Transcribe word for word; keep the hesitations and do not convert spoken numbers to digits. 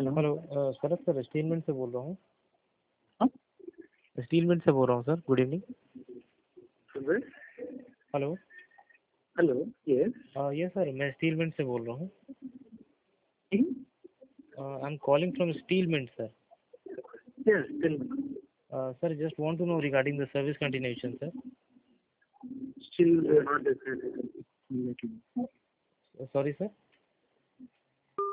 Hello. Hello uh, Sharad sir, steel mill से बोल रहा हूँ। हाँ? स्टील मिल से बोल रहा हूँ सर, गुड इवनिंग। सुबह। Hello. Hello. Yes. Yes sir, मैं स्टील मिल से बोल रहा हूँ। Hmm? I am calling from steel mill sir. Yes. Tell me. Sir, just want to know regarding the service continuation sir. Still uh, not decided. Sorry sir.